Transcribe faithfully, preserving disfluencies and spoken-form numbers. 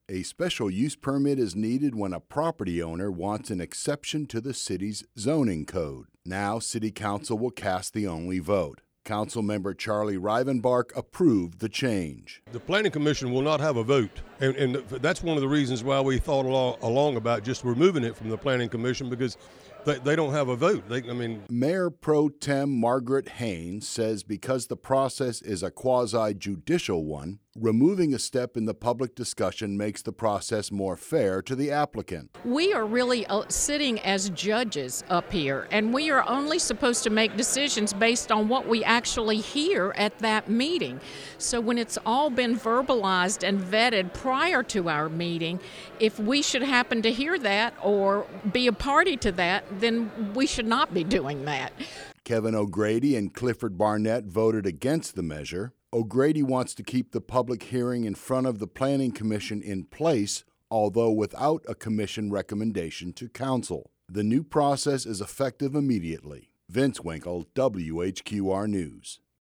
A special use permit is needed when a property owner wants an exception to the city's zoning code. Now, City Council will cast the only vote. Councilmember Charlie Rivenbark approved the change. The Planning Commission will not have a vote, and, and that's one of the reasons why we thought along, along about just removing it from the Planning Commission, because they, they don't have a vote. They, I mean, Mayor Pro Tem Margaret Haynes says because the process is a quasi-judicial one, removing a step in the public discussion makes the process more fair to the applicant. We are really uh, sitting as judges up here, and we are only supposed to make decisions based on what we actually hear at that meeting. So when it's all been verbalized and vetted prior to our meeting, if we should happen to hear that or be a party to that, then we should not be doing that. Kevin O'Grady and Clifford Barnett voted against the measure. O'Grady wants to keep the public hearing in front of the Planning Commission in place, although without a commission recommendation to council. The new process is effective immediately. Vince Winkle, W H Q R News.